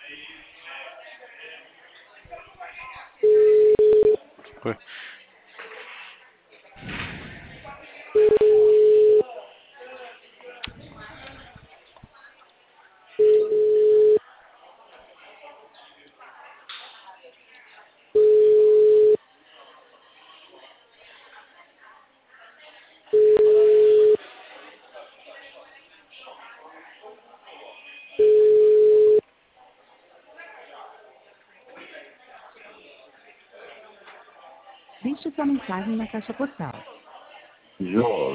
Foi. Deixe sua mensagem na caixa postal. Jorge.